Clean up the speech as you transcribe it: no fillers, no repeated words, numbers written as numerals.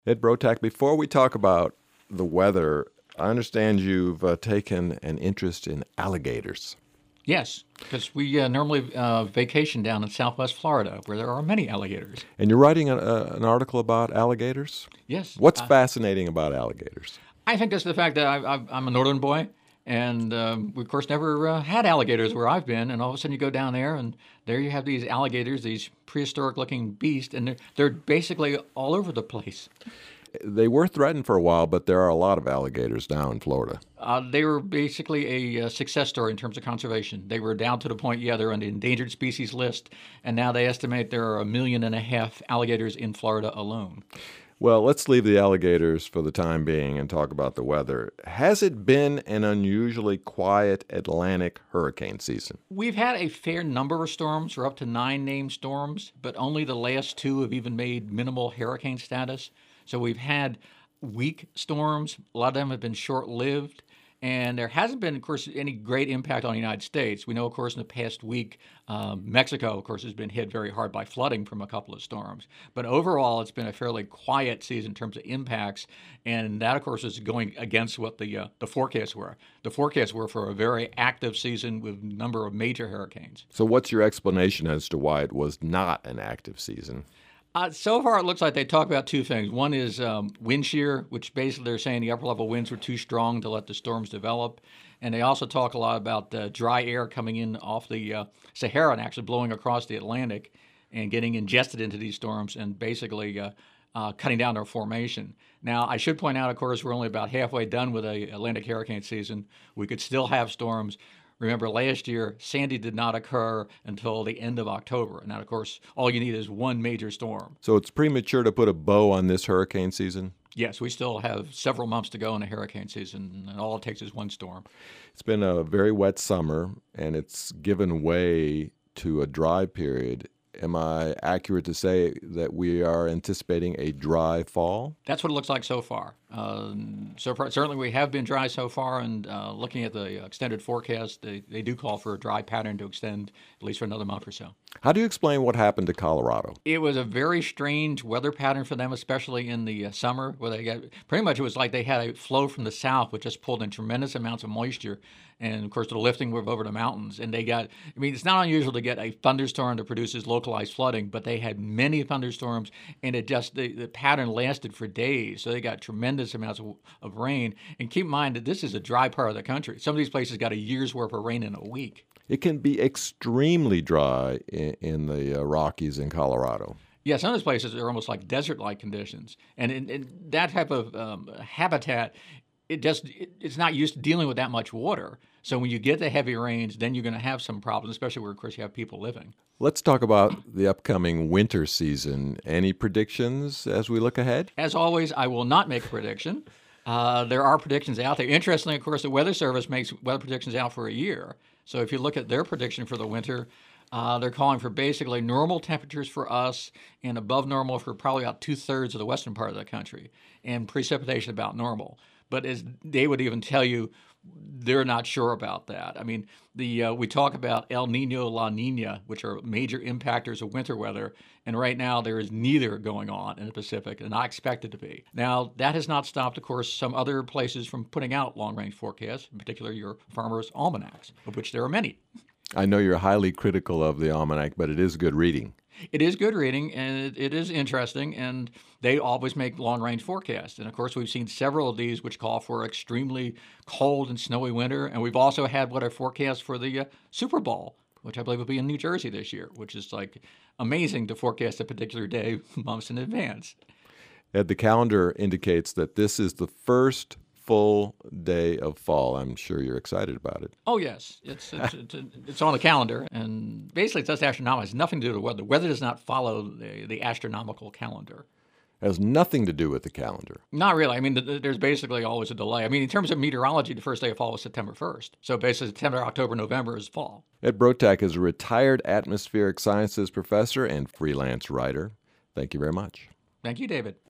Ed Brotak, before we talk about the weather, I understand you've taken an interest in alligators. Yes, because we normally vacation down in Southwest Florida, where there are many alligators. And you're writing an article about alligators? Yes, What's fascinating about alligators? I think that's the fact that I'm a northern boy, and we of course never had alligators where I've been. And all of a sudden, you go down there, and there you have these alligators, these prehistoric-looking beasts, and they're basically all over the place. They were threatened for a while, but there are a lot of alligators now in Florida. They were basically a success story in terms of conservation. They were down to the point, they're on the endangered species list, and now they estimate there are 1.5 million alligators in Florida alone. Well, let's leave the alligators for the time being and talk about the weather. Has it been an unusually quiet Atlantic hurricane season? We've had a fair number of storms. We're up to 9 named storms, but only the last 2 have even made minimal hurricane status. So we've had weak storms. A lot of them have been short-lived. And there hasn't been, of course, any great impact on the United States. We know, of course, in the past week, Mexico, of course, has been hit very hard by flooding from a couple of storms. But overall, it's been a fairly quiet season in terms of impacts. And that, of course, is going against what the forecasts were. The forecasts were for a very active season with a number of major hurricanes. So what's your explanation as to why it was not an active season? So far, it looks like they talk about 2 things. One is wind shear, which basically they're saying the upper level winds were too strong to let the storms develop. And they also talk a lot about dry air coming in off the Sahara and actually blowing across the Atlantic and getting ingested into these storms and basically cutting down their formation. Now, I should point out, of course, we're only about halfway done with the Atlantic hurricane season. We could still have storms. Remember, last year, Sandy did not occur until the end of October. And now, of course, all you need is one major storm. So it's premature to put a bow on this hurricane season? Yes, we still have several months to go in the hurricane season, and all it takes is one storm. It's been a very wet summer, and it's given way to a dry period. Am I accurate to say that we are anticipating a dry fall? That's what it looks like so far. So far, certainly we have been dry so far, and looking at the extended forecast, they do call for a dry pattern to extend at least for another month or so. How do you explain what happened to Colorado? It was a very strange weather pattern for them, especially in the summer, where they got pretty much it was like they had a flow from the south, which just pulled in tremendous amounts of moisture. And of course, the lifting were over the mountains. And they got, I mean, it's not unusual to get a thunderstorm that produces localized flooding, but they had many thunderstorms, and it just, the pattern lasted for days. So they got tremendous amounts of rain. And keep in mind that this is a dry part of the country. Some of these places got a year's worth of rain in a week. It can be extremely dry in the Rockies in Colorado. Yeah, some of those places are almost like desert-like conditions. And in that type of habitat, it's not used to dealing with that much water. So when you get the heavy rains, then you're going to have some problems, especially where, of course, you have people living. Let's talk about the upcoming winter season. Any predictions as we look ahead? As always, I will not make a prediction. There are predictions out there. Interestingly, of course, the Weather Service makes weather predictions out for a year. So if you look at their prediction for the winter, they're calling for basically normal temperatures for us and above normal for probably about 2/3 of the western part of the country, and precipitation about normal. But as they would even tell you, they're not sure about that. I mean, we talk about El Nino, La Nina, which are major impactors of winter weather, and right now there is neither going on in the Pacific, and not expected to be. Now, that has not stopped, of course, some other places from putting out long-range forecasts, in particular your farmers' almanacs, of which there are many. I know you're highly critical of the almanac, but it is good reading. It is good reading, and it is interesting, and they always make long-range forecasts. And, of course, we've seen several of these which call for extremely cold and snowy winter, and we've also had what are forecasts for the Super Bowl, which I believe will be in New Jersey this year, which is, like, amazing to forecast a particular day months in advance. Ed, the calendar indicates that this is the first full day of fall. I'm sure you're excited about it. Oh, yes. It's on the calendar, and basically it's just astronomical. It has nothing to do with the weather. The weather does not follow the astronomical calendar. It has nothing to do with the calendar. Not really. I mean, there's basically always a delay. I mean, in terms of meteorology, the first day of fall was September 1st. So basically September, October, November is fall. Ed Brotak is a retired atmospheric sciences professor and freelance writer. Thank you very much. Thank you, David.